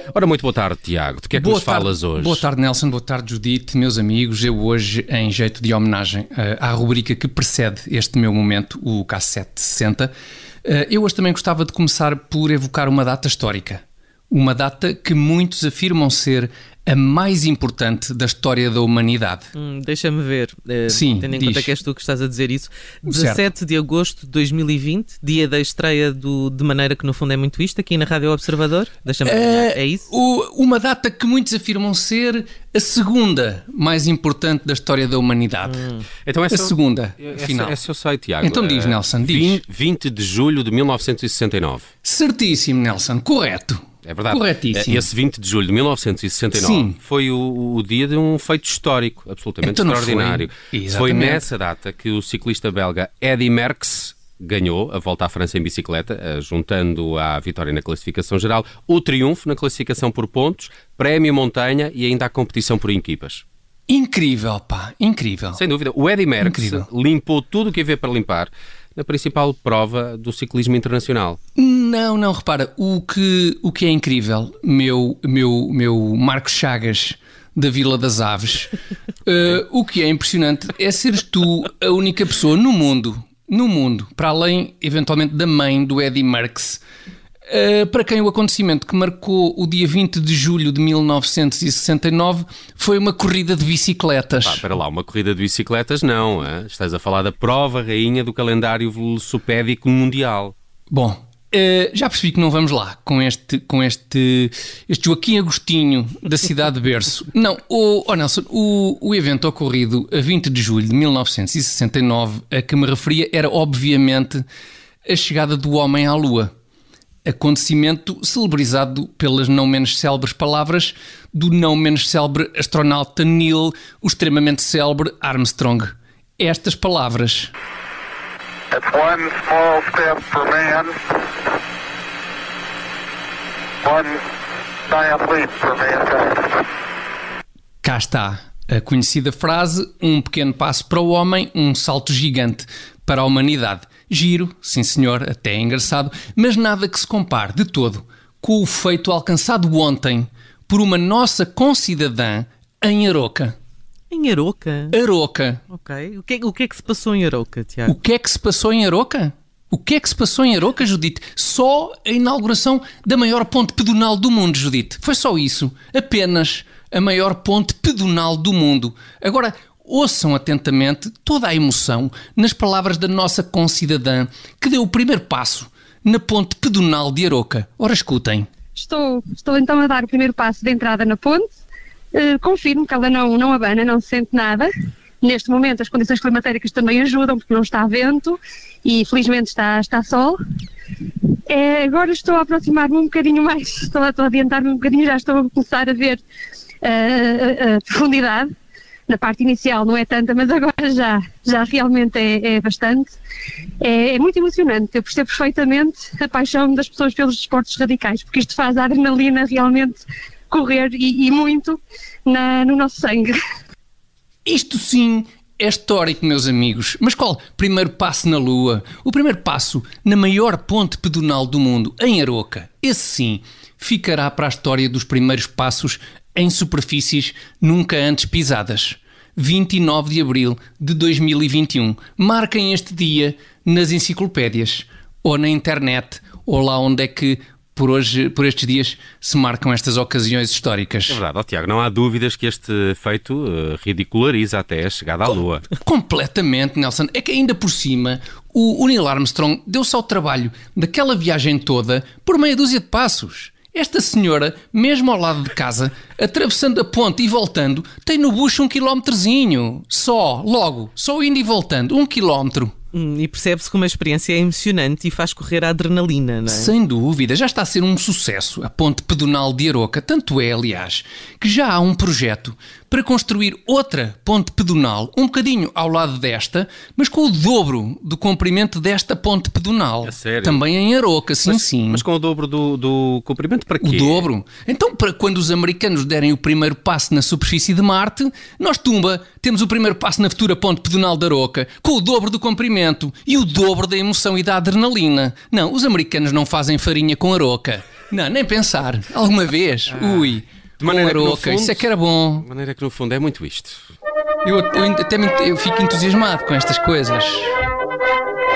Ora, muito boa tarde, Tiago. De que é que nos falas hoje? Boa tarde, Nelson. Boa tarde, Judite, meus amigos. Eu hoje, em jeito de homenagem à rubrica que precede este meu momento, o K760, eu hoje também gostava de começar por evocar uma data histórica. Uma data que muitos afirmam ser a mais importante da história da humanidade. Deixa-me ver, Sim, tendo em conta que és tu que estás a dizer isso. 17 de agosto de 2020, dia da estreia De Maneira que no fundo é muito isto, aqui na Rádio Observador. Deixa-me ver, é isso? Uma data que muitos afirmam ser a segunda mais importante da história da humanidade. Então a segunda, afinal. Essa eu sei, Tiago. Então diz, Nelson, diz. 20 de julho de 1969. Certíssimo, Nelson, correto. É verdade. Corretíssimo. Esse 20 de julho de 1969 Sim. foi o dia de um feito histórico absolutamente Então não extraordinário. Foi Exatamente. nessa data que o ciclista belga Eddy Merckx ganhou a Volta à França em bicicleta, juntando à vitória na classificação geral o triunfo na classificação por pontos, prémio montanha e ainda a competição por equipas. Incrível, pá, incrível. Sem dúvida. O Eddy Merckx Incrível. limpou tudo o que havia para limpar na principal prova do ciclismo internacional. Não, repara, o que é incrível, meu Marcos Chagas da Vila das Aves, o que é impressionante é seres tu a única pessoa no mundo, para além, eventualmente, da mãe do Eddy Merckx, para quem o acontecimento que marcou o dia 20 de julho de 1969 foi uma corrida de bicicletas. Para lá, uma corrida de bicicletas não, hein? Estás a falar da prova rainha do calendário velocipédico mundial. Bom, já percebi que não vamos lá com este Joaquim Agostinho da cidade de berço. Não, Nelson, o evento ocorrido a 20 de julho de 1969 a que me referia era obviamente a chegada do homem à Lua. Acontecimento celebrizado pelas não menos célebres palavras do não menos célebre astronauta Neil, o extremamente célebre Armstrong. Estas palavras. It's one small step for man, one giant leap for mankind. Cá está a conhecida frase: um pequeno passo para o homem, um salto gigante para a humanidade. Giro, sim senhor, até é engraçado, mas nada que se compare de todo com o feito alcançado ontem por uma nossa concidadã em Aroca. Em Aroca? Aroca. Ok. O que é que se passou em Aroca, Tiago? O que é que se passou em Aroca? O que é que se passou em Aroca, Judite? Só a inauguração da maior ponte pedonal do mundo, Judite. Foi só isso. Apenas a maior ponte pedonal do mundo. Agora, ouçam atentamente toda a emoção nas palavras da nossa concidadã que deu o primeiro passo na ponte pedonal de Aroca. Ora, escutem. Estou então a dar o primeiro passo de entrada na ponte. Confirmo que ela não abana, não se sente nada. Neste momento as condições climatéricas também ajudam, porque não está vento e felizmente está sol. Agora estou a aproximar-me um bocadinho mais, estou a adiantar-me um bocadinho, já estou a começar a ver a profundidade. Na parte inicial não é tanta, mas agora já realmente é bastante. É muito emocionante. Eu percebo perfeitamente a paixão das pessoas pelos desportos radicais, porque isto faz a adrenalina realmente correr e muito no nosso sangue. Isto sim é histórico, meus amigos. Mas qual? Primeiro passo na Lua. O primeiro passo na maior ponte pedonal do mundo, em Aroca. Esse sim ficará para a história dos primeiros passos em superfícies nunca antes pisadas. 29 de abril de 2021. Marquem este dia nas enciclopédias, ou na internet, ou lá onde é que por estes dias se marcam estas ocasiões históricas. É verdade, Tiago, não há dúvidas que este feito ridiculariza até a chegada à Lua. Completamente, Nelson. É que ainda por cima o Neil Armstrong deu-se ao trabalho daquela viagem toda por meia dúzia de passos. Esta senhora, mesmo ao lado de casa, atravessando a ponte e voltando, tem no bucho 1 quilómetrozinho. Só indo e voltando, 1 quilómetro. E percebe-se que uma experiência é emocionante e faz correr a adrenalina, não é? Sem dúvida, já está a ser um sucesso a ponte pedonal de Aroca. Tanto é, aliás, que já há um projeto para construir outra ponte pedonal, um bocadinho ao lado desta, mas com o dobro do comprimento desta ponte pedonal. É sério? Também em Aroca, sim. Mas com o dobro do comprimento para quê? O dobro? Então, para quando os americanos derem o primeiro passo na superfície de Marte, nós, tumba, temos o primeiro passo na futura ponte pedonal de Aroca, com o dobro do comprimento e o dobro da emoção e da adrenalina. Não, os americanos não fazem farinha com Aroca. Não, nem pensar. Alguma vez. Ui. De maneira que, no Aroca, fundo, isso é que era bom. De maneira que, no fundo, é muito isto. Eu fico entusiasmado com estas coisas.